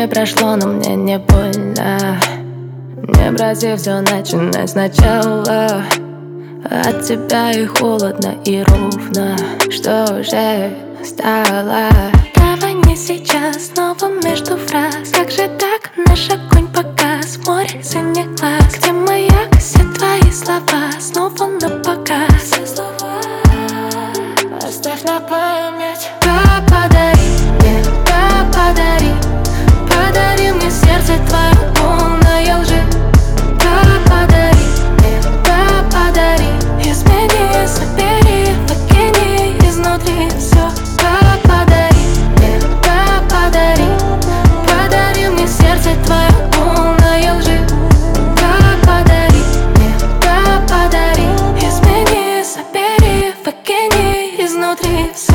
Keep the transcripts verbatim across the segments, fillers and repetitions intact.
не прошло, но мне не больно. Не братьев, все начинать сначала. От тебя и холодно, и ровно, что уже стало. Давай не сейчас, снова между фраз. Как же так, наш огонь погас, море синих глаз. Где маяк, все твои слова, снова на показ. Все слова оставь на память. Да, подари мне, да, подари. Подари мне сердце твое, полное лжи. Да, подари мне, да, подари. Измени, собери в океане изнутри все. Да, подари мне, да, подари. Подари мне сердце твое, полное лжи. Да, подари мне, да, подари. Измени, собери в океане изнутри все.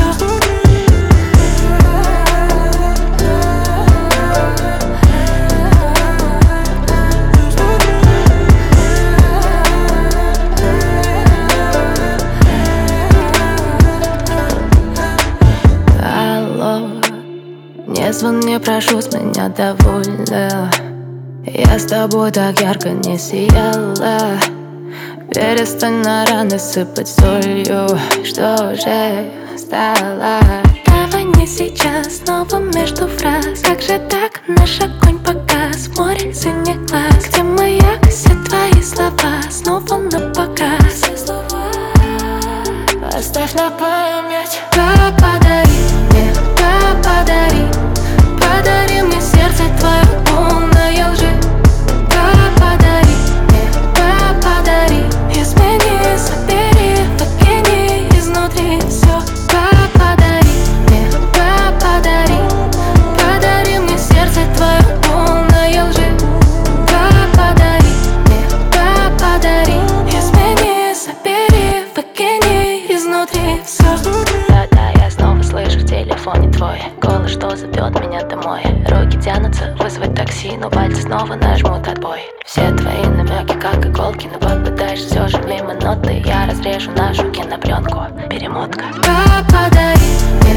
Не звони, прошу, с меня довольно. Я с тобой так ярко не сияла. Перестань на раны сыпать солью, что уже стало. Давай не сейчас, снова между фраз. Как же так, наш огонь погас, море синих глаз. Где маяк, все твои слова, снова на показ. Все слова оставь на память. Да, подари мне, да, подари. Подари мне сердце твое, полное лжи. Да, подари мне, да, подари. Измени, собери в океане изнутри все. Да, подари мне, да, подари. Подари мне сердце твое, полное лжи. Да, подари мне, да, подари. Измени, собери в океане изнутри все. Да-да, я снова слышу в телефоне твой голос, что зовет меня домой. Руки тянутся вызвать такси, но пальцы снова нажмут отбой. Все твои намеки как иголки, но попадаешь все же мимо ноты. Я разрежу нашу кинопленку, перемотка. Да, подари мне